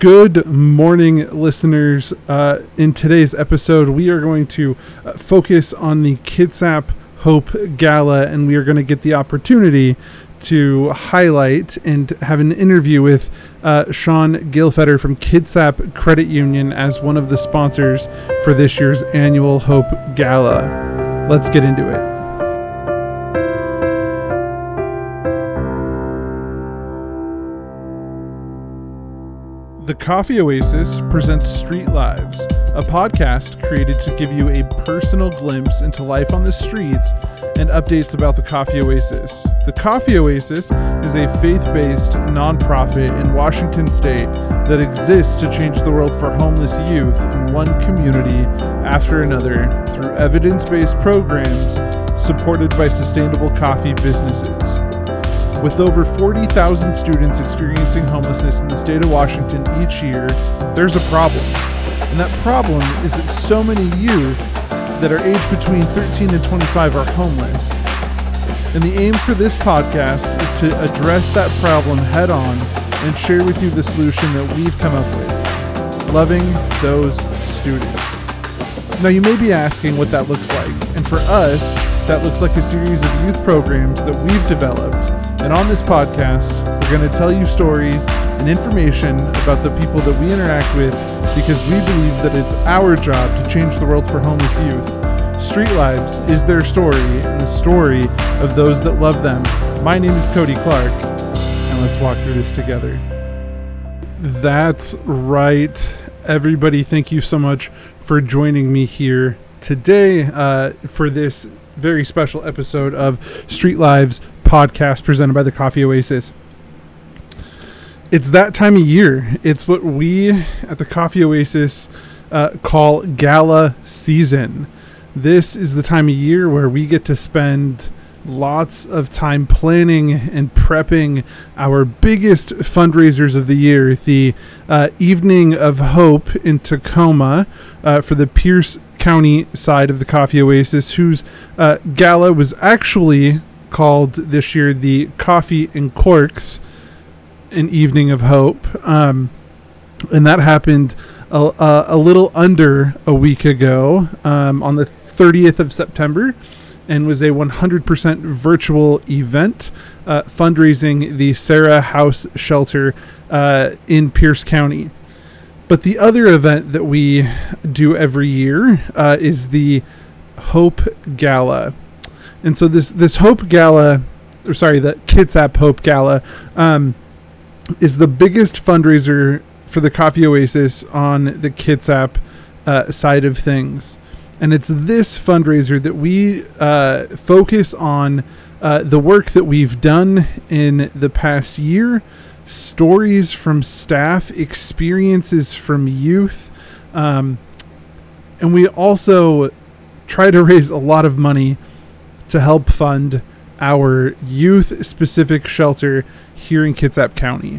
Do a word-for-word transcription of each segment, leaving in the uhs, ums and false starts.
Good morning, listeners. Uh, in today's episode, we are going to uh, focus on the Kitsap Hope Gala, and we are going to get the opportunity to highlight and have an interview with uh, Sean Gilfetter from Kitsap Credit Union as one of the sponsors for this year's annual Hope Gala. Let's get into it. The Coffee Oasis presents Street Lives, a podcast created to give you a personal glimpse into life on the streets and updates about the Coffee Oasis. The Coffee Oasis is a faith-based nonprofit in Washington State that exists to change the world for homeless youth in one community after another through evidence-based programs supported by sustainable coffee businesses. With over forty thousand students experiencing homelessness in the state of Washington each year, there's a problem. And that problem is that so many youth that are aged between thirteen and twenty-five are homeless. And the aim for this podcast is to address that problem head on and share with you the solution that we've come up with: loving those students. Now, you may be asking what that looks like. And for us, that looks like a series of youth programs that we've developed. And on this podcast, we're going to tell you stories and information about the people that we interact with because we believe that it's our job to change the world for homeless youth. Street Lives is their story and the story of those that love them. My name is Cody Clark, and let's walk through this together. That's right, everybody. Thank you so much for joining me here today uh, for this very special episode of Street Lives podcast presented by the Coffee Oasis. It's that time of year. It's what we at the Coffee Oasis uh, call gala season. This is the time of year where we get to spend lots of time planning and prepping our biggest fundraisers of the year, the uh, Evening of Hope in Tacoma uh, for the Pierce County side of the Coffee Oasis, whose uh, gala was actually called this year the Coffee and Corks, an Evening of Hope. Um, and that happened a, a, a little under a week ago um, on the thirtieth of September, and was a one hundred percent virtual event uh, fundraising the Sarah House Shelter uh, in Pierce County. But the other event that we do every year uh, is the Hope Gala. And so this, this Hope Gala, or sorry, the Kitsap Hope Gala um, is the biggest fundraiser for the Coffee Oasis on the Kitsap uh, side of things. And it's this fundraiser that we uh, focus on uh, the work that we've done in the past year, stories from staff, experiences from youth. Um, and we also try to raise a lot of money to help fund our youth-specific shelter here in Kitsap County.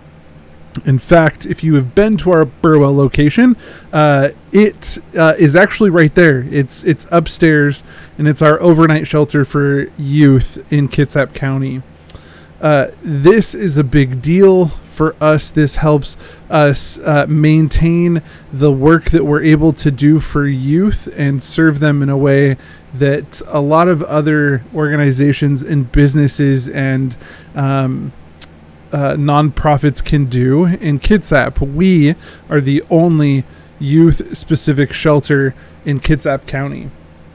In fact, if you have been to our Burwell location, uh, it uh, is actually right there. It's it's upstairs, and it's our overnight shelter for youth in Kitsap County. Uh, this is a big deal for us. This helps us uh, maintain the work that we're able to do for youth and serve them in a way that a lot of other organizations and businesses and um, uh, nonprofits can do. In Kitsap, we are the only youth-specific shelter in Kitsap County.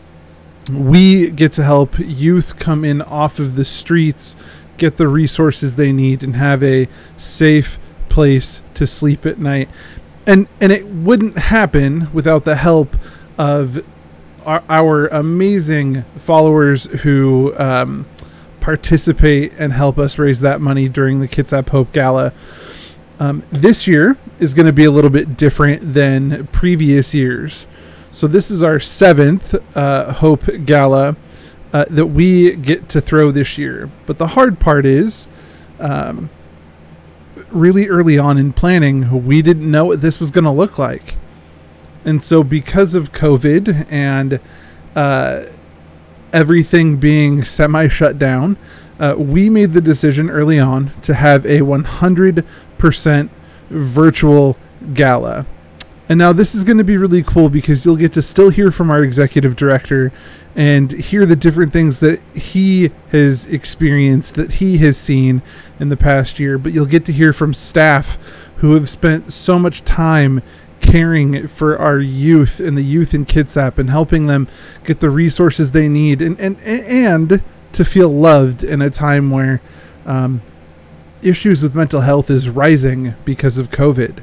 We get to help youth come in off of the streets, get the resources they need, and have a safe place to sleep at night. And and it wouldn't happen without the help of our, our amazing followers who um, participate and help us raise that money during the Kitsap Hope Gala. Um, this year is going to be a little bit different than previous years. So this is our seventh uh, Hope Gala Uh, that we get to throw this year. But the hard part is um, really early on in planning, we didn't know what this was going to look like. And so because of COVID and uh, everything being semi-shut down, uh, we made the decision early on to have a one hundred percent virtual gala. And now this is going to be really cool because you'll get to still hear from our executive director and hear the different things that he has experienced, that he has seen in the past year. But you'll get to hear from staff who have spent so much time caring for our youth and the youth in Kitsap and helping them get the resources they need and, and, and to feel loved in a time where um, issues with mental health is rising because of COVID.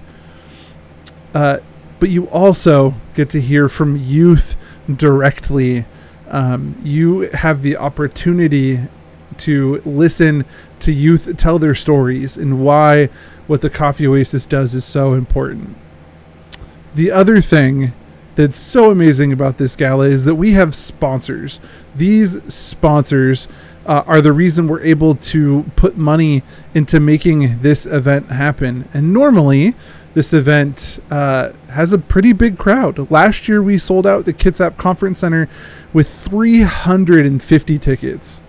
Uh, but you also get to hear from youth directly. Um, you have the opportunity to listen to youth tell their stories and why what the Coffee Oasis does is so important. The other thing that's so amazing about this gala is that we have sponsors. These sponsors uh, are the reason we're able to put money into making this event happen. And normally, this event uh, has a pretty big crowd. Last year, we sold out the Kitsap Conference Center with three hundred fifty tickets.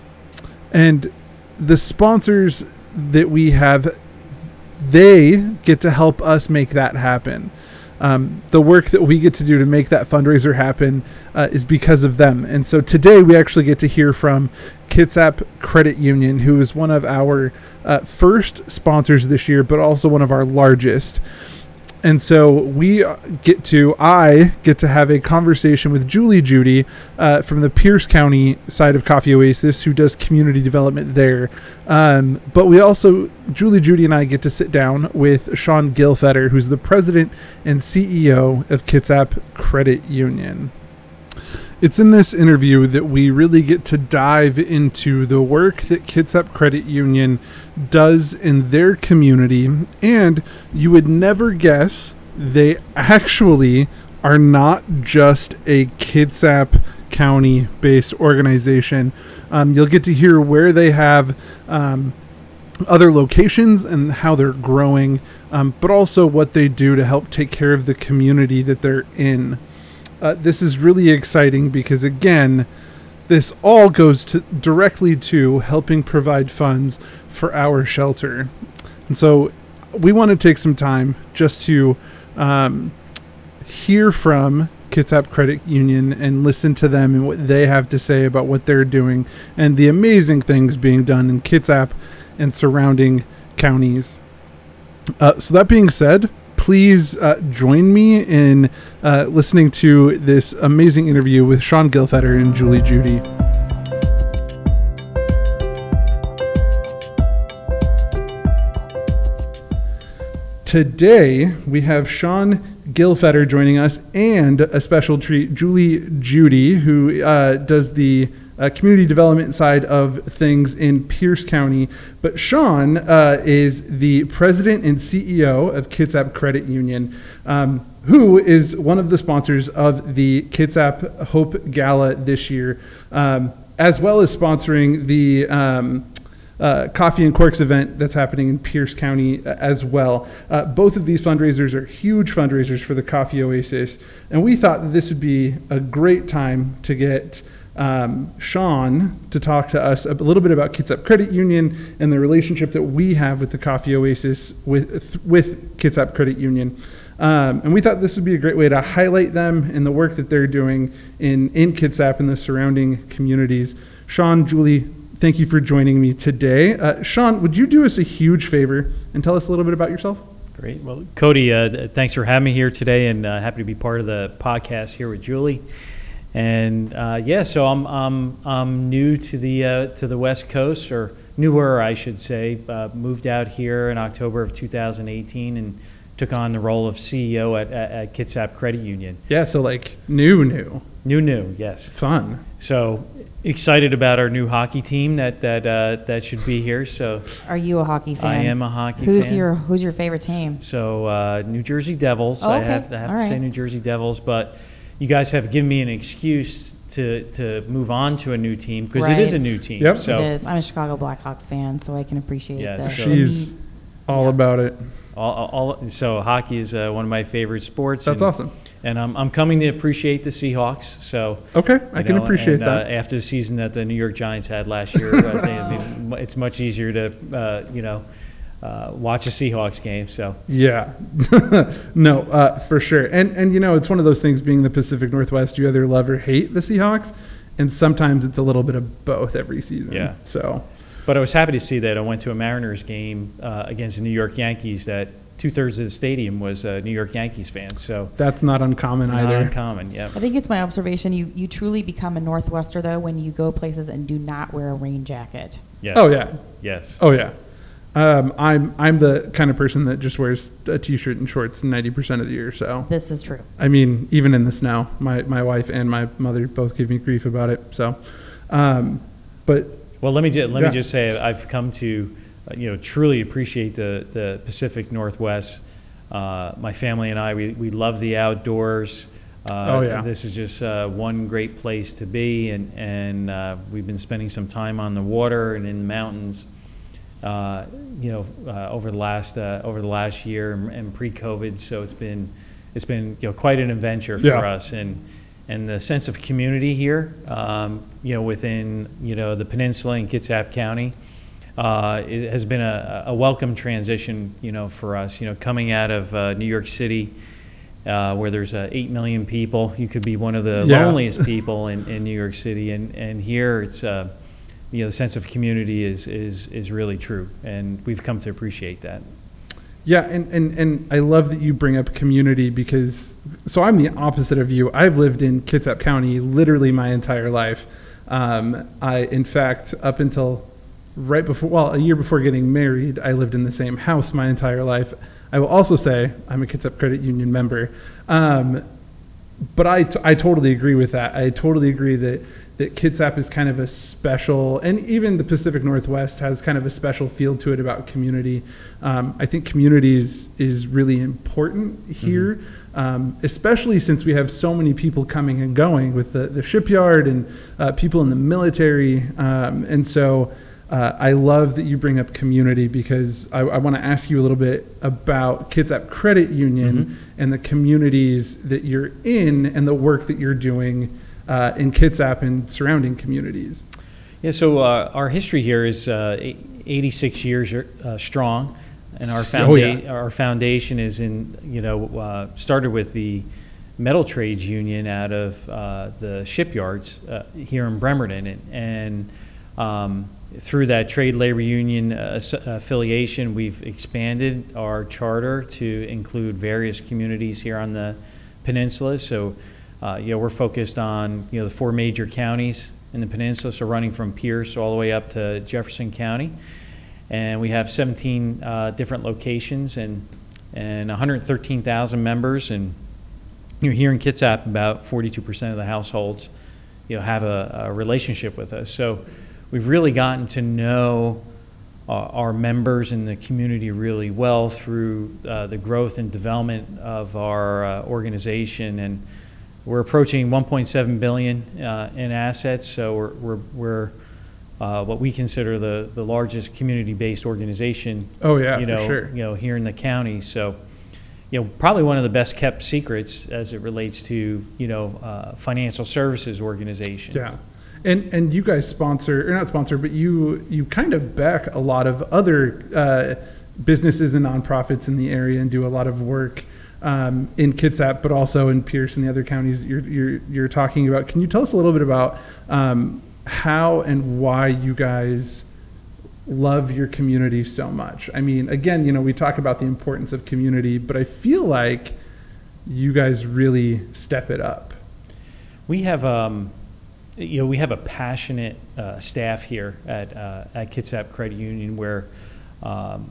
And the sponsors that we have, they get to help us make that happen. Um, the work that we get to do to make that fundraiser happen uh, is because of them. And so today we actually get to hear from Kitsap Credit Union, who is one of our uh, first sponsors this year, but also one of our largest. And so we get to, I get to have a conversation with Julie Judy uh, from the Pierce County side of Coffee Oasis, who does community development there. Um, but we also, Julie Judy and I get to sit down with Sean Gilfetter, who's the president and C E O of Kitsap Credit Union. It's in this interview that we really get to dive into the work that Kitsap Credit Union does in their community, and you would never guess they actually are not just a Kitsap County-based organization. Um, you'll get to hear where they have um, other locations and how they're growing, um, but also what they do to help take care of the community that they're in. Uh, this is really exciting because, again, this all goes to directly to helping provide funds for our shelter. And so we want to take some time just to um, hear from Kitsap Credit Union and listen to them and what they have to say about what they're doing and the amazing things being done in Kitsap and surrounding counties. Uh, so that being said, please uh, join me in uh, listening to this amazing interview with Sean Gilfetter and Julie Judy. Today, we have Sean Gilfetter joining us and a special treat, Julie Judy, who uh, does the Uh, community development side of things in Pierce County. But Sean uh, is the president and C E O of Kitsap Credit Union, um, who is one of the sponsors of the Kitsap Hope Gala this year, um, as well as sponsoring the um, uh, Coffee and Corks event that's happening in Pierce County as well. Uh, both of these fundraisers are huge fundraisers for the Coffee Oasis, and we thought that this would be a great time to get Um, Sean to talk to us a little bit about Kitsap Credit Union and the relationship that we have with the Coffee Oasis with with Kitsap Credit Union. Um, and we thought this would be a great way to highlight them and the work that they're doing in, in Kitsap and the surrounding communities. Sean, Julie, thank you for joining me today. Uh, Sean, would you do us a huge favor and tell us a little bit about yourself? Great. Well, Cody, uh, thanks for having me here today, and uh, happy to be part of the podcast here with Julie. And uh, yeah, so I'm I'm I'm new to the uh, to the West Coast, or newer, I should say. Uh, moved out here in October of two thousand eighteen and took on the role of C E O at, at, at Kitsap Credit Union. Yeah, so like new, new, new, new, yes, fun. So excited about our new hockey team that that uh, that should be here. So, are you a hockey fan? I am a hockey who's fan. Who's your Who's your favorite team? So uh, New Jersey Devils. Oh, okay. I have, I have to right. say New Jersey Devils, but you guys have given me an excuse to, to move on to a new team because right. it is a new team. Yep. So, it is. I'm a Chicago Blackhawks fan, so I can appreciate yeah, that. so She's all yeah. about it. All, all, so hockey is uh, one of my favorite sports. That's and, awesome. And I'm, I'm coming to appreciate the Seahawks. So okay, I can know, appreciate and, that. Uh, after the season that the New York Giants had last year, I think it's much easier to, uh, you know, uh, watch a Seahawks game. So Yeah, no, uh, for sure. And and you know, it's one of those things. Being the Pacific Northwest, you either love or hate the Seahawks, and sometimes it's a little bit of both every season. Yeah. So, but I was happy to see that I went to a Mariners game uh, against the New York Yankees. That two thirds of the stadium was uh, New York Yankees fans. So that's not uncommon not either. uncommon. Yeah. I think it's my observation. You you truly become a Northwester though when you go places and do not wear a rain jacket. Yes. Oh yeah. Yes. Oh yeah. Um, I'm I'm the kind of person that just wears a t-shirt and shorts ninety percent of the year. So This is true. I mean, even in the snow, my, my wife and my mother both give me grief about it. So, um, but Well, let me ju- let Yeah. me just say I've come to uh, you know truly appreciate the the Pacific Northwest. Uh, my family and I we, we love the outdoors. Uh, Oh, yeah. This is just uh, one great place to be, and and uh, we've been spending some time on the water and in the mountains. Uh, you know, uh, over the last uh, over the last year and, and pre-COVID, so it's been it's been you know quite an adventure for Yeah. us, and and the sense of community here, um, you know, within you know the peninsula in Kitsap County, uh, it has been a, a welcome transition, you know, for us. You know, coming out of uh, New York City, uh, where there's uh, eight million people, you could be one of the Yeah. loneliest people in, in New York City, and and here it's. Uh, you know, the sense of community is, is, is really true, and we've come to appreciate that. yeah, and, and, and I love that you bring up community because, so I'm the opposite of you. I've lived in Kitsap County literally my entire life. Um, I, in fact, up until right before, well, a year before getting married, I lived in the same house my entire life. I will also say I'm a Kitsap Credit Union member. Um, but I, t- I totally agree with that. I totally agree that that Kitsap is kind of a special, and even the Pacific Northwest has kind of a special feel to it about community. Um, I think community is, is really important here, mm-hmm. um, especially since we have so many people coming and going with the, the shipyard and uh, people in the military. Um, and so uh, I love that you bring up community because I, I want to ask you a little bit about Kitsap Credit Union mm-hmm. and the communities that you're in and the work that you're doing Uh, in Kitsap and surrounding communities. Yeah, so uh, our history here is uh, eighty-six years uh, strong, and our founda- oh, yeah. our foundation is in you know uh, started with the Metal Trades Union out of uh, the shipyards uh, here in Bremerton, and, and um, through that trade labor union uh, affiliation, we've expanded our charter to include various communities here on the peninsula. So. Uh, you know, we're focused on, you know, the four major counties in the peninsula, so running from Pierce all the way up to Jefferson County. And we have seventeen uh, different locations and, and one hundred thirteen thousand members. And you know, here in Kitsap, about forty-two percent of the households, you know, have a, a relationship with us. So we've really gotten to know uh, our members in the community really well through uh, the growth and development of our uh, organization. And we're approaching one point seven billion dollars uh, in assets, so we're we're, we're uh, what we consider the, the largest community-based organization. Oh yeah, you know, for sure. You know, here in the county. So, you know, probably one of the best kept secrets as it relates to you know uh, financial services organization. Yeah, and and you guys sponsor or not sponsor, but you you kind of back a lot of other uh, businesses and nonprofits in the area and do a lot of work. Um, in Kitsap, but also in Pierce and the other counties that you're, you're, you're talking about. Can you tell us a little bit about um, how and why you guys love your community so much? I mean, again, you know, we talk about the importance of community, but I feel like you guys really step it up. We have, um, you know, we have a passionate uh, staff here at uh, at Kitsap Credit Union where um,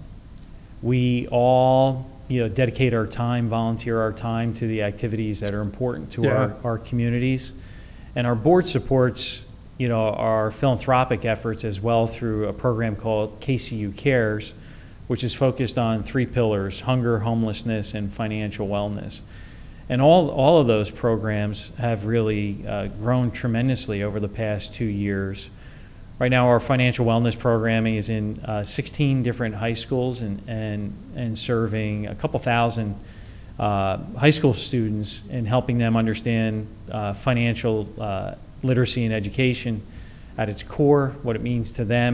we all. You know, dedicate our time, volunteer our time to the activities that are important to yeah. our, our communities. And our board supports, you know, our philanthropic efforts as well through a program called K C U Cares, which is focused on three pillars: hunger, homelessness, and financial wellness. And all, all of those programs have really uh, grown tremendously over the past two years. Right now, our financial wellness programming is in uh, sixteen different high schools and, and, and serving a couple thousand uh, high school students and helping them understand uh, financial uh, literacy and education at its core, what it means to them,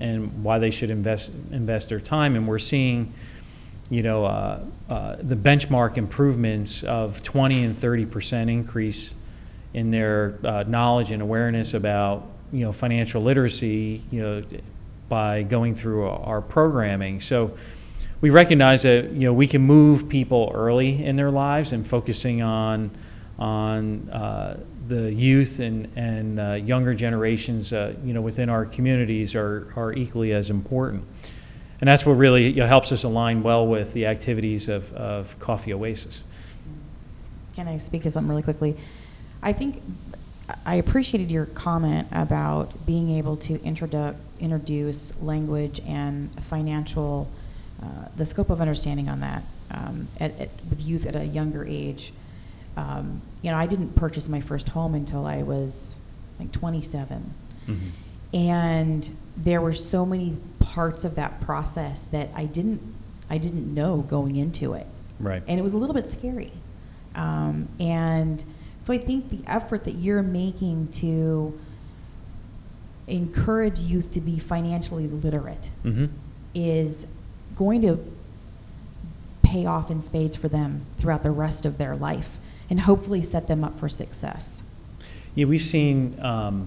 and why they should invest invest their time. And we're seeing, you know, uh, uh, the benchmark improvements of twenty and thirty percent increase in their uh, knowledge and awareness about, you know, financial literacy, you know, by going through our programming. So we recognize that, you know, we can move people early in their lives, and focusing on on uh, the youth and and uh, younger generations, uh, you know, within our communities are are equally as important. And that's what really, you know, helps us align well with the activities of, of Coffee Oasis. Can I speak to something really quickly? I think I appreciated your comment about being able to introdu- introduce language and financial, uh, the scope of understanding on that um, at, at, with youth at a younger age. Um, you know, I didn't purchase my first home until I was like twenty-seven. Mm-hmm. And there were so many parts of that process that I didn't, I didn't know going into it. Right. And it was a little bit scary. Um, and so I think the effort that you're making to encourage youth to be financially literate mm-hmm. is going to pay off in spades for them throughout the rest of their life, and hopefully set them up for success. Yeah, we've seen um,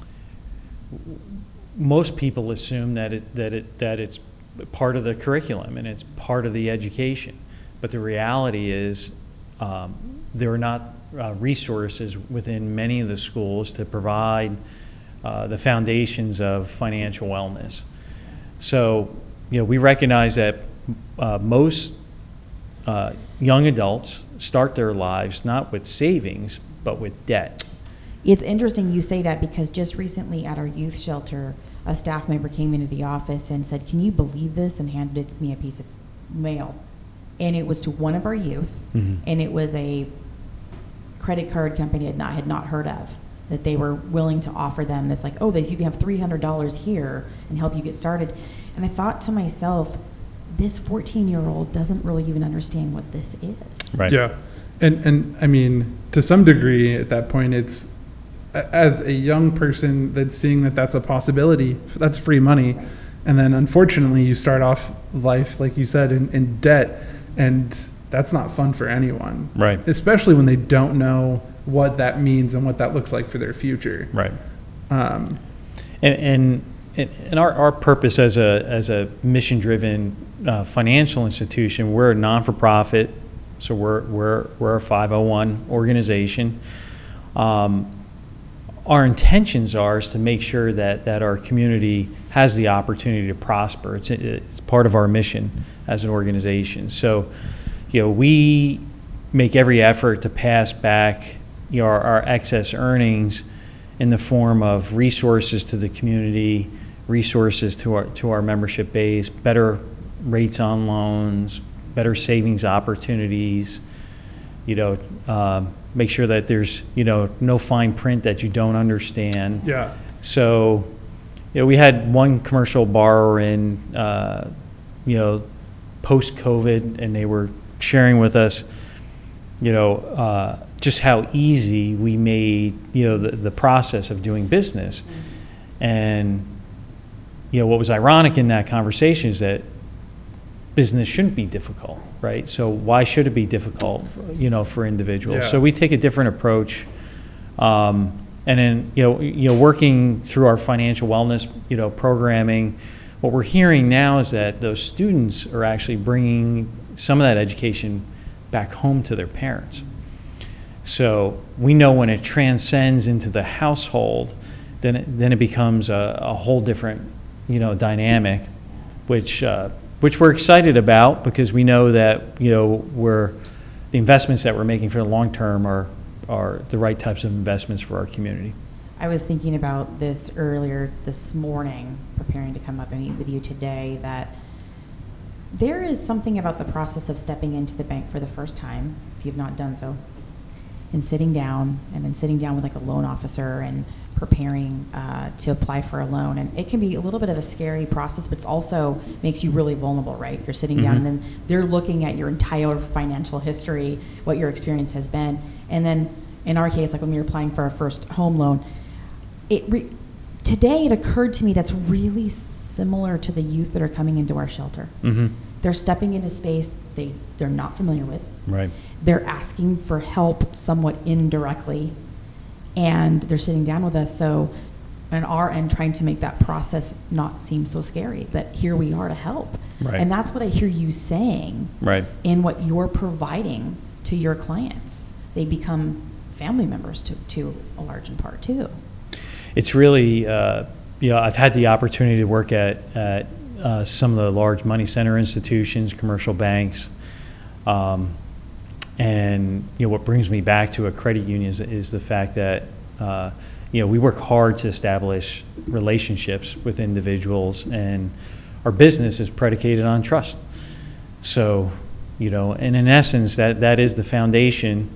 most people assume that it that it that it's part of the curriculum and it's part of the education, but the reality is um, there are not uh, resources within many of the schools to provide uh, the foundations of financial wellness. So, you know, we recognize that uh, most uh, young adults start their lives not with savings, but with debt. It's interesting you say that, because just recently at our youth shelter, a staff member came into the office and said, "Can you believe this?" and handed me a piece of mail. And it was to one of our youth, mm-hmm. and it was a credit card company had not, had not heard of, that they were willing to offer them this, like, oh, that you can have three hundred dollars here and help you get started. And I thought to myself, this fourteen-year-old doesn't really even understand what this is. Right. Yeah. And, and I mean, to some degree at that point, it's, as a young person that's seeing that that's a possibility, that's free money. And then unfortunately you start off life, like you said, in, in debt, and that's not fun for anyone. Right. Especially when they don't know what that means and what that looks like for their future. Right. Um, and, and and our, our purpose as a as a mission-driven uh, financial institution, we're a non-for-profit, so we're we're we're a five oh one organization. Um, our intentions are is to make sure that that our community has the opportunity to prosper. It's it's part of our mission as an organization. So, you know, we make every effort to pass back, you know, our, our excess earnings in the form of resources to the community, resources to our to our membership base, better rates on loans, better savings opportunities, you know, um, make sure that there's, you know, no fine print that you don't understand. Yeah. So, you know, we had one commercial borrower in, uh, you know, post-COVID, and they were sharing with us, you know, uh, just how easy we made, you know, the, the process of doing business. And, you know, what was ironic in that conversation is that business shouldn't be difficult, right? So why should it be difficult, you know, for individuals? Yeah. So we take a different approach. Um, and then, you know, you know, working through our financial wellness, you know, programming, what we're hearing now is that those students are actually bringing some of that education back home to their parents. So we know when it transcends into the household, then it, then it becomes a, a whole different, you know, dynamic, which uh, which we're excited about, because we know that, you know, we're the investments that we're making for the long term are are the right types of investments for our community. I was thinking about this earlier this morning, preparing to come up and meet with you today, that there is something about the process of stepping into the bank for the first time, if you've not done so, and sitting down, and then sitting down with like a loan officer and preparing uh, to apply for a loan. And it can be a little bit of a scary process, but it also makes you really vulnerable, right? You're sitting down, mm-hmm. and then they're looking at your entire financial history, what your experience has been. And then in our case, like when we were applying for our first home loan, it re- today it occurred to me that's really s- similar to the youth that are coming into our shelter. Mm-hmm. They're stepping into space they, they're not familiar with. Right. They're asking for help somewhat indirectly, and they're sitting down with us. So on our end, trying to make that process not seem so scary, that here we are to help. Right. And that's what I hear you saying Right. in what you're providing to your clients. They become family members to, to a large in part too. It's really, uh, you know, I've had the opportunity to work at, at uh, some of the large money center institutions, commercial banks. Um, and, you know, what brings me back to a credit union is, is the fact that, uh, you know, we work hard to establish relationships with individuals, and our business is predicated on trust. So, you know, and in essence, that, that is the foundation.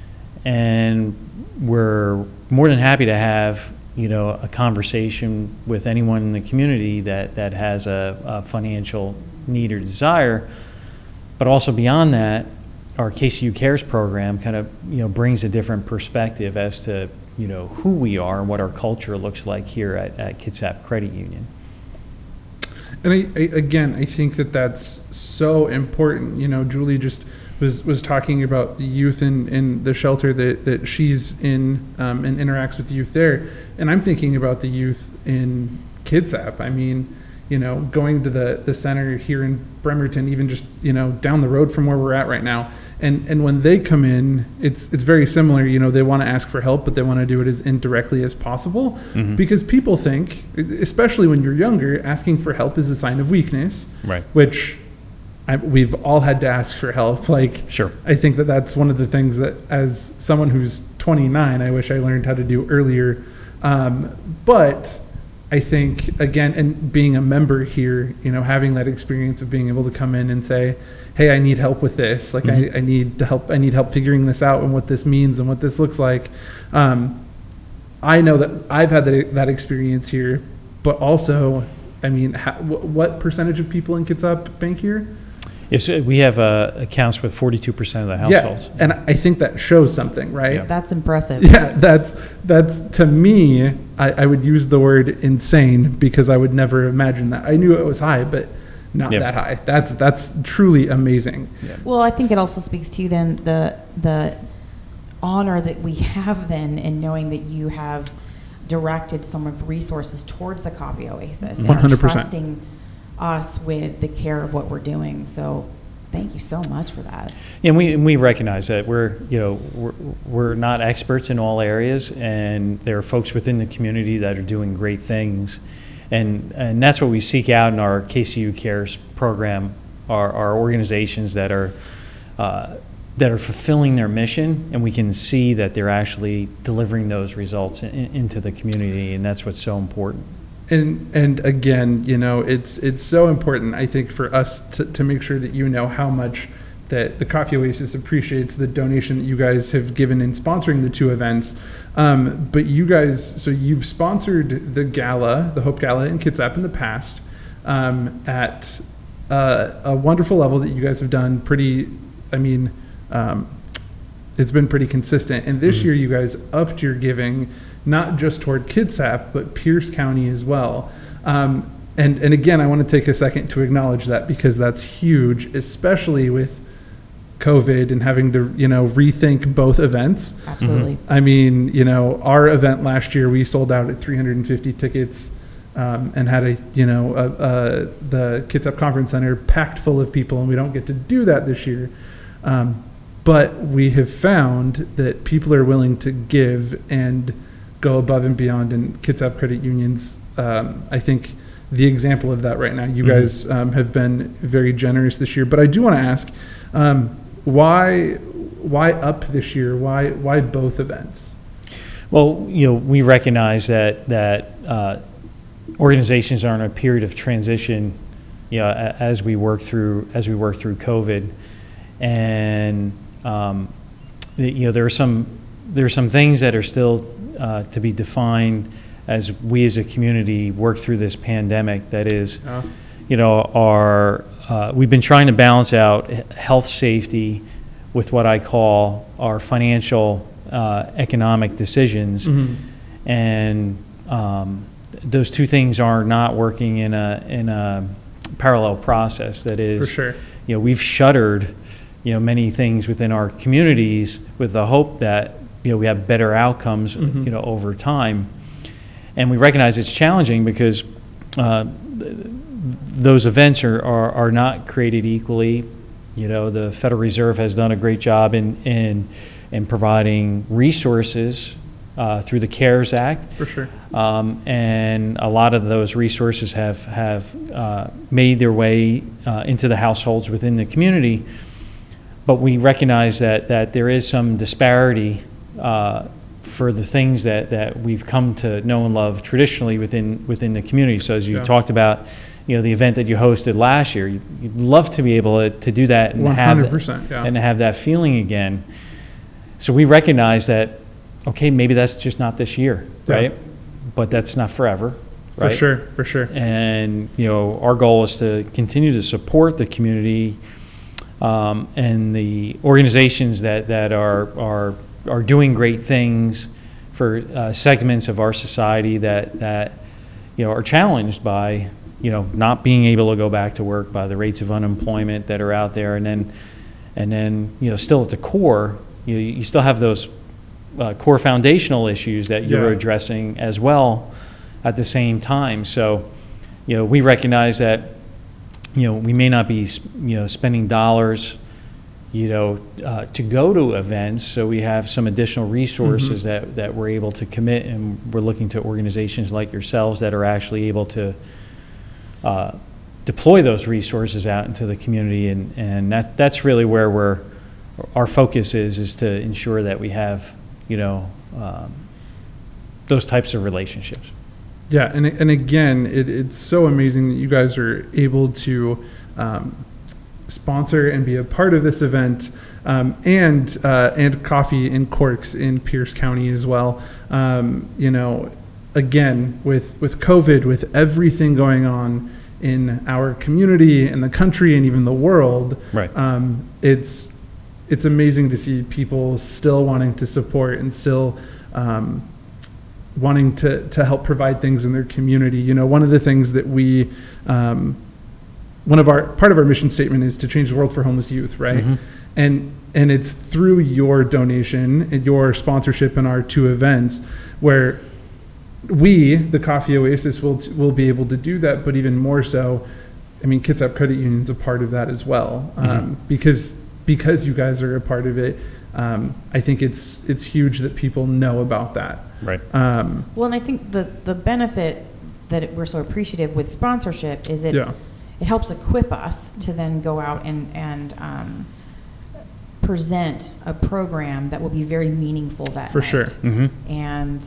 And we're more than happy to have, you know, a conversation with anyone in the community that, that has a, a financial need or desire. But also beyond that, our K C U Cares program kind of, you know, brings a different perspective as to, you know, who we are and what our culture looks like here at, at Kitsap Credit Union. And I, I, again, I think that that's so important. You know, Julie just was, was talking about the youth in, in the shelter that, that she's in um, and interacts with the youth there. And I'm thinking about the youth in Kitsap. I mean, you know, going to the, the center here in Bremerton, even just, you know, down the road from where we're at right now. And and when they come in, it's it's very similar. You know, they want to ask for help, but they want to do it as indirectly as possible. Mm-hmm. Because people think, especially when you're younger, asking for help is a sign of weakness. Right. Which I, we've all had to ask for help. Like, sure. I think that that's one of the things that, as someone who's twenty-nine, I wish I learned how to do earlier. Um, but I think, again, and being a member here, you know, having that experience of being able to come in and say, hey, I need help with this. Like, mm-hmm. I, I need to help. I need help figuring this out and what this means and what this looks like. Um, I know that I've had that, that experience here, but also, I mean, ha, what percentage of people in Kitsap bank here? Yes, we have uh, accounts with forty-two percent of the households. Yeah, and I think that shows something, right? Yeah. That's impressive. Yeah, that's, that's to me, I, I would use the word insane because I would never imagine that. I knew it was high, but not Yep. that high. That's that's truly amazing. Yeah. Well, I think it also speaks to then the the honor that we have then in knowing that you have directed some of the resources towards the Coffee Oasis and one hundred are percent. trusting us with the care of what we're doing. So thank you so much for that. And we and we recognize that we're you know we're, we're not experts in all areas, and there are folks within the community that are doing great things, and and that's what we seek out in our K C U Cares program. Are, are organizations that are uh, that are fulfilling their mission, and we can see that they're actually delivering those results in, into the community, and that's what's so important. And and again, you know, it's it's so important, I think, for us to, to make sure that you know how much that the Coffee Oasis appreciates the donation that you guys have given in sponsoring the two events. Um, but you guys, so you've sponsored the gala, the Hope Gala in Kitsap in the past, um, at uh, a wonderful level that you guys have done pretty, I mean, um, it's been pretty consistent. And this mm-hmm. year you guys upped your giving, not just toward Kitsap, but Pierce County as well. Um, and, and again, I want to take a second to acknowledge that because that's huge, especially with COVID and having to, you know, rethink both events. Absolutely. Mm-hmm. I mean, you know, our event last year, we sold out at three hundred fifty tickets um, and had a, you know, a, a, the Kitsap Conference Center packed full of people, and we don't get to do that this year. Um, but we have found that people are willing to give and go above and beyond, and Kitsap Credit Union's, um, I think, the example of that right now. You mm-hmm. guys um, have been very generous this year, but I do want to ask, um, why why up this year? Why why both events? Well, you know, we recognize that that uh, organizations are in a period of transition, you know, as we work through as we work through COVID, and um, you know, there are some there are some things that are still uh, to be defined as we as a community work through this pandemic. That is, uh. you know, our uh, we've been trying to balance out health safety with what I call our financial uh, economic decisions, mm-hmm. and um, those two things are not working in a in a parallel process. That is, For sure. you know, we've shuttered, you know, many things within our communities with the hope that, you know, we have better outcomes, Mhm. you know, over time. And we recognize it's challenging because uh, th- those events are, are, are not created equally. You know, the Federal Reserve has done a great job in, in, in providing resources uh, through the CARES Act. For sure. Um, and a lot of those resources have, have uh, made their way uh, into the households within the community. But we recognize that, that there is some disparity uh, for the things that, that we've come to know and love traditionally within within the community. So as you Yeah. talked about, you know, the event that you hosted last year, you- you'd love to be able to, to do that and one have hundred percent, yeah. and have that feeling again. So we recognize that, okay, maybe that's just not this year, Yeah. right? But that's not forever, For right? sure, for sure. And, you know, our goal is to continue to support the community um, and the organizations that, that are, are, are doing great things for uh, segments of our society that, that, you know, are challenged by, you know, not being able to go back to work, by the rates of unemployment that are out there. And then, and then, you know, still at the core, you, you still have those uh, core foundational issues that you're Yeah. addressing as well at the same time. So, you know, we recognize that, you know, we may not be, you know, spending dollars, you know, uh, to go to events. So we have some additional resources that, that we're able to commit, and we're looking to organizations like yourselves that are actually able to uh, deploy those resources out into the community. And, and that, that's really where we're, our focus is, is to ensure that we have, you know, um, those types of relationships. Yeah, and and again, it, it's so amazing that you guys are able to um, sponsor and be a part of this event, um, and uh, and Coffee and Corks in Pierce County as well. Um, you know, again, with with COVID, with everything going on in our community and the country and even the world, Right. um, it's it's amazing to see people still wanting to support and still um, wanting to, to help provide things in their community. You know, one of the things that we, um, one of our, part of our mission statement is to change the world for homeless youth, right? Mhm. And, and it's through your donation and your sponsorship in our two events where we, the Coffee Oasis, will, will be able to do that, but even more so, I mean, Kitsap Credit Union is a part of that as well. Um, Mhm. because, because you guys are a part of it, um, I think it's, it's huge that people know about that. Right. Um, Well, and I think the, the benefit that it- we're so appreciative with sponsorship is it, Yeah. it helps equip us to then go out and, and um, present a program that will be very meaningful that For night. sure. Mm-hmm. And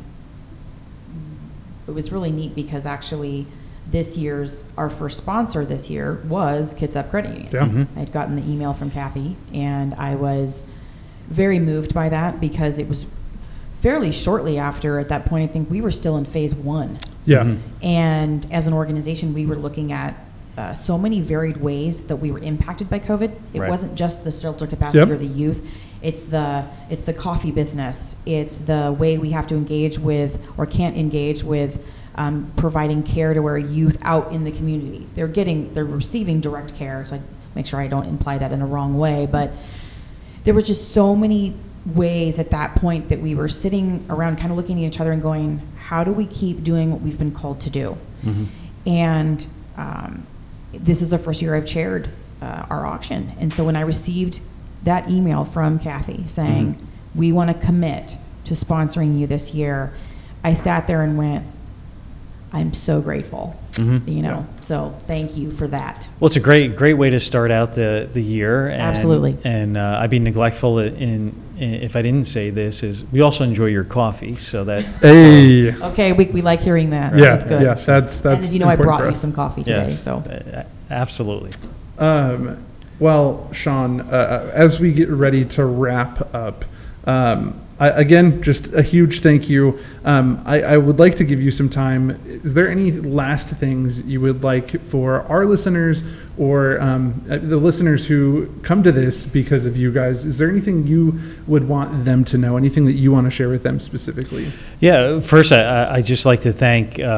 it was really neat because actually this year's, our first sponsor this year was Kitsap Credit Union. Yeah. Mhm. I'd gotten the email from Kathy, and I was very moved by that because it was fairly shortly after, at that point, I think we were still in phase one. Yeah. Mhm. And as an organization, we were looking at uh, so many varied ways that we were impacted by COVID. It Right. wasn't just the shelter capacity Yep. or the youth. It's the it's the coffee business. It's the way we have to engage with or can't engage with um, providing care to our youth out in the community. They're getting they're receiving direct care. So I make sure I don't imply that in a wrong way, but there was just so many ways at that point that we were sitting around kind of looking at each other and going, how do we keep doing what we've been called to do? Mhm. And um, this is the first year I've chaired uh, our auction. And so when I received that email from Kathy saying, Mhm. we want to commit to sponsoring you this year, I sat there and went, I'm so grateful. Mhm. You know, Yeah. so thank you for that. Well, it's a great, great way to start out the, the year. And, Absolutely. And uh, I'd be neglectful in, in if I didn't say this. Is we also enjoy your coffee, so that Hey. Okay, we, we like hearing that. Yeah. That's good. Yeah. That's that's. and as you know, I important brought for you us. some coffee today, yes, so. uh, absolutely. Um, well, Sean, uh, as we get ready to wrap up, um, I, again, just a huge thank you. Um, I, I would like to give you some time. Is there any last things you would like for our listeners or um, uh, the listeners who come to this because of you guys? Is there anything you would want them to know? Anything that you want to share with them specifically? Yeah, first, I, I- I'd just like to thank uh,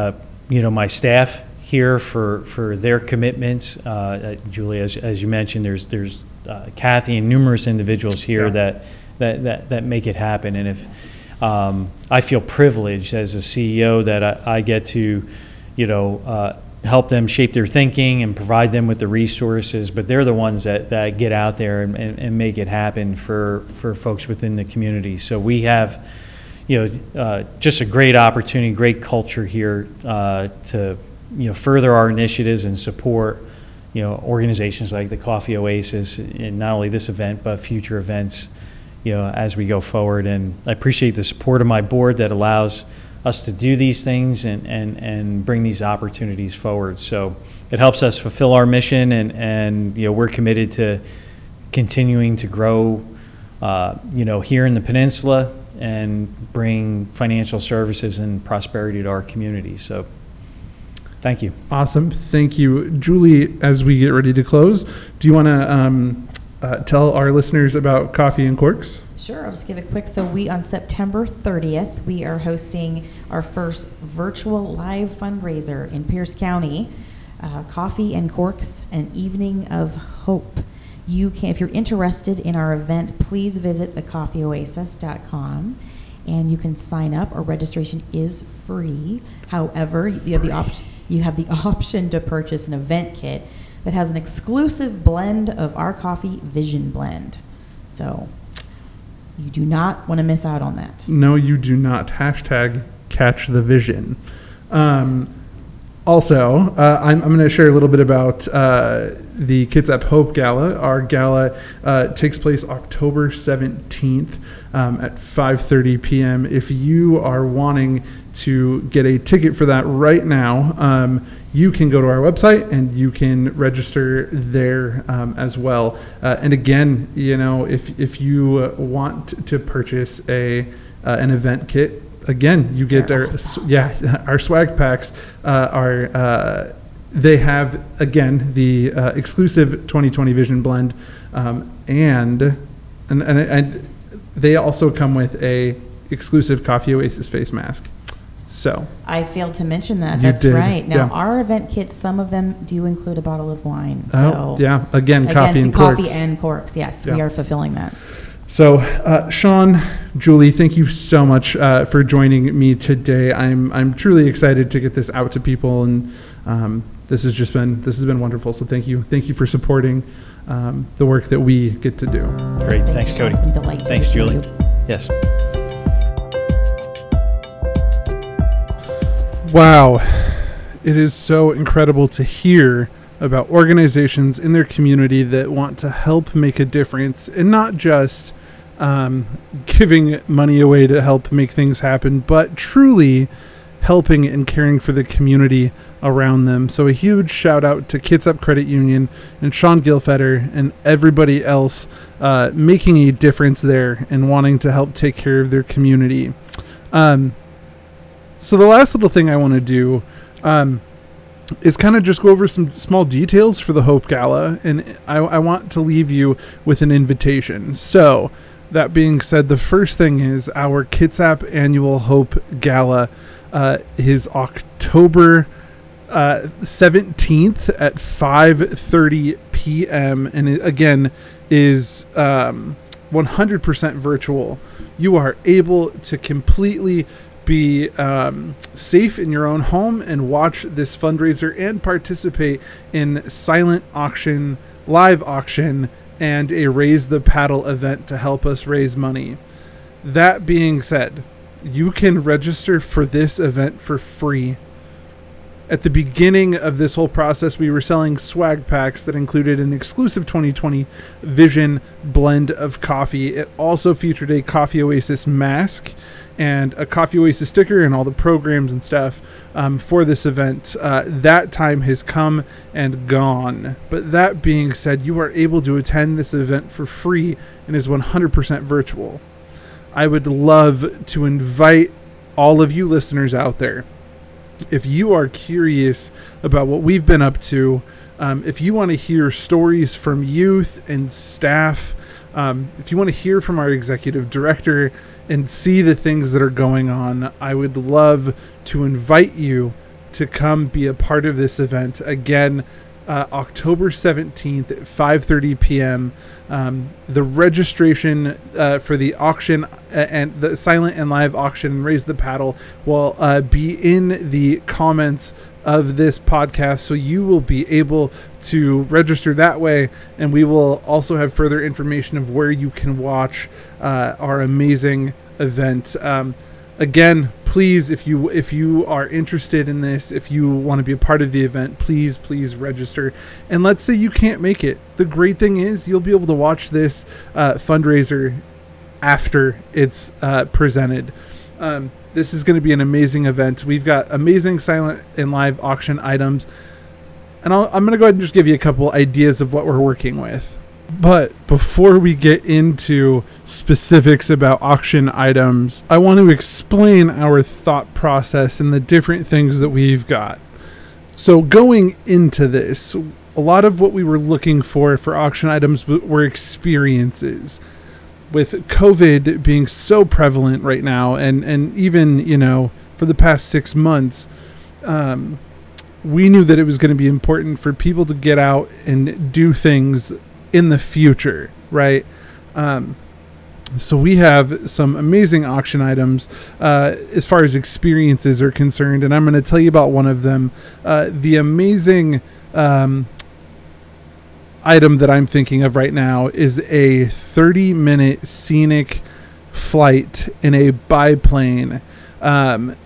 you know, my staff here for, for their commitments. Uh, Julie, as, as you mentioned, there's there's uh, Kathy and numerous individuals here Yeah. that, that, that, that make it happen. And if um, I feel privileged as a C E O that I, I get to, you know, uh, help them shape their thinking and provide them with the resources, but they're the ones that, that get out there and, and, and make it happen for, for folks within the community. So we have, you know, uh, just a great opportunity, great culture here uh, to, you know, further our initiatives and support, you know, organizations like the Coffee Oasis in not only this event, but future events, you know, as we go forward. And I appreciate the support of my board that allows us to do these things and, and, and bring these opportunities forward. So it helps us fulfill our mission, and, and you know, we're committed to continuing to grow, uh, you know, here in the peninsula and bring financial services and prosperity to our community. So thank you. Awesome. Thank you. Julie, as we get ready to close, do you want to um, uh, tell our listeners about Coffee and Corks? Sure, I'll just give it quick. So we, on September thirtieth, we are hosting our first virtual live fundraiser in Pierce County, uh, Coffee and Corks, an evening of hope. You can, if you're interested in our event, please visit the coffee oasis dot com, and you can sign up. Our registration is free. However, you have the option, you have the option to purchase an event kit that has an exclusive blend of our coffee, Vision Blend. So you do not want to miss out on that. No, you do not. Hashtag catch the vision. Um, also, uh, I'm, I'm going to share a little bit about uh, the Kitsap Hope Gala. Our gala uh, takes place October seventeenth um, at five thirty p.m. If you are wanting to get a ticket for that right now, um, you can go to our website and you can register there um, as well. Uh, and again, you know, if if you uh, want to purchase a uh, an event kit, again, you get They're our awesome. yeah our swag packs uh, are uh, they have again the uh, exclusive twenty twenty Vision Blend, um, and, and and and they also come with a exclusive Coffee Oasis face mask. So I failed to mention that. You That's did, right. Now, yeah. our event kits, some of them do include a bottle of wine. oh So yeah, again, again, coffee and coffee corks. and corks. Yes, Yeah. we are fulfilling that. So, uh, Sean, Julie, thank you so much uh, for joining me today. I'm I'm truly excited to get this out to people, and um, this has just been this has been wonderful. So, thank you, thank you for supporting um, the work that we get to do. Great. Yes, thank Thanks, you, Sean. Cody. It's been a delight to Thanks, get to know Julie. you. Yes. Wow, it is so incredible to hear about organizations in their community that want to help make a difference, and not just um, giving money away to help make things happen, but truly helping and caring for the community around them. So a huge shout out to Kitsap Credit Union and Sean Gilfetter and everybody else uh, making a difference there and wanting to help take care of their community. Um, so the last little thing I want to do um, is kind of just go over some small details for the Hope Gala, and I, I want to leave you with an invitation. So that being said, the first thing is our Kitsap Annual Hope Gala uh, is October uh, seventeenth at five thirty p.m. and it, again is um, one hundred percent virtual. You are able to completely be um, safe in your own home and watch this fundraiser and participate in silent auction, live auction, and a Raise the Paddle event to help us raise money. That being said, you can register for this event for free. At the beginning of this whole process, we were selling swag packs that included an exclusive twenty twenty Vision blend of coffee. It also featured a Coffee Oasis mask and a Coffee Oasis sticker and all the programs and stuff um, for this event. Uh, that time has come and gone. But that being said, you are able to attend this event for free and is one hundred percent virtual. I would love to invite all of you listeners out there. If you are curious about what we've been up to, um, if you want to hear stories from youth and staff, um, if you want to hear from our executive director and see the things that are going on, I would love to invite you to come be a part of this event. Again, uh, October seventeenth at five thirty p.m. Um, the registration uh, for the auction and the silent and live auction, Raise the Paddle, will uh, be in the comments of this podcast, so you will be able to register that way, and we will also have further information of where you can watch uh, our amazing event. Um, again, please, if you if you are interested in this, if you want to be a part of the event, please please register. And let's say you can't make it, the great thing is you'll be able to watch this uh, fundraiser after it's uh, presented. Um, This is going to be an amazing event. We've got amazing silent and live auction items. And I'll, I'm going to go ahead and just give you a couple ideas of what we're working with. But before we get into specifics about auction items, I want to explain our thought process and the different things that we've got. So going into this, a lot of what we were looking for for auction items were experiences. With COVID being so prevalent right now, and, and even, you know, for the past six months, um, we knew that it was going to be important for people to get out and do things in the future, right? Um, so we have some amazing auction items uh, as far as experiences are concerned, and I'm going to tell you about one of them. Uh, the amazing um, item that I'm thinking of right now is a thirty minute scenic flight in a biplane um,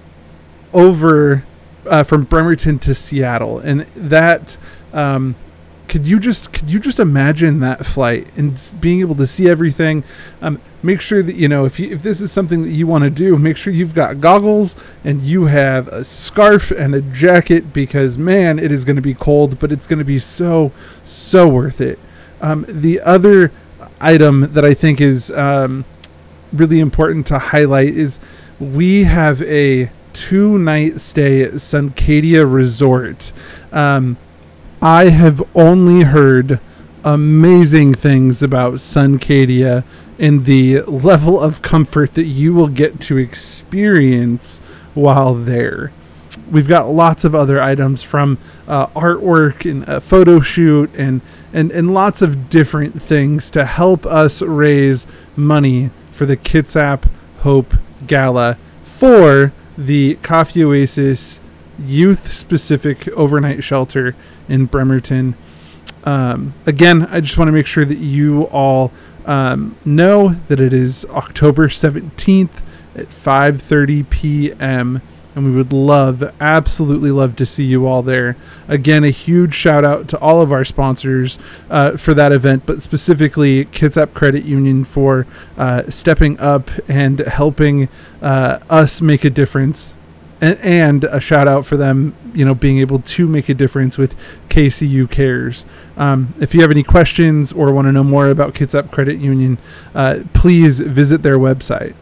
over uh, from Bremerton to Seattle. And that um, could you just could you just imagine that flight and being able to see everything? Um, make sure that, you know, if you, if this is something that you want to do, make sure you've got goggles and you have a scarf and a jacket, because man, it is going to be cold, but it's going to be so, so worth it. Um, the other item that I think is um, really important to highlight is we have a two night stay at Suncadia Resort. Um, I have only heard amazing things about Suncadia and the level of comfort that you will get to experience while there. We've got lots of other items, from uh, artwork and a photo shoot and, and, and lots of different things to help us raise money for the Kitsap Hope Gala for the Coffee Oasis youth-specific overnight shelter in Bremerton. Um, again, I just want to make sure that you all um, know that it is October seventeenth at five thirty p.m. and we would love, absolutely love to see you all there. Again, a huge shout out to all of our sponsors uh, for that event, but specifically Kitsap Credit Union for uh, stepping up and helping uh, us make a difference. And, and a shout out for them, you know, being able to make a difference with K C U Cares. Um, if you have any questions or want to know more about Kitsap Credit Union, uh, please visit their website.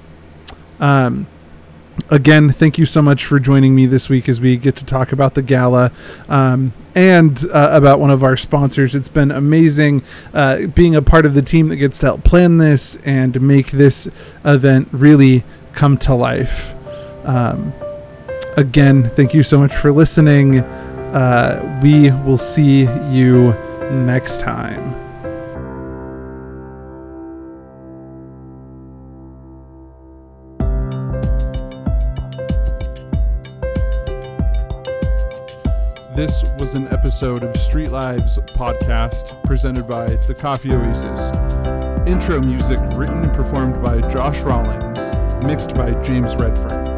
Um, again, thank you so much for joining me this week as we get to talk about the gala um, and uh, about one of our sponsors. It's been amazing uh, being a part of the team that gets to help plan this and make this event really come to life. Um, Again, thank you so much for listening. Uh, we will see you next time. This was an episode of Street Lives podcast presented by the Coffee Oasis. Intro music written and performed by Josh Rawlings, mixed by James Redfern.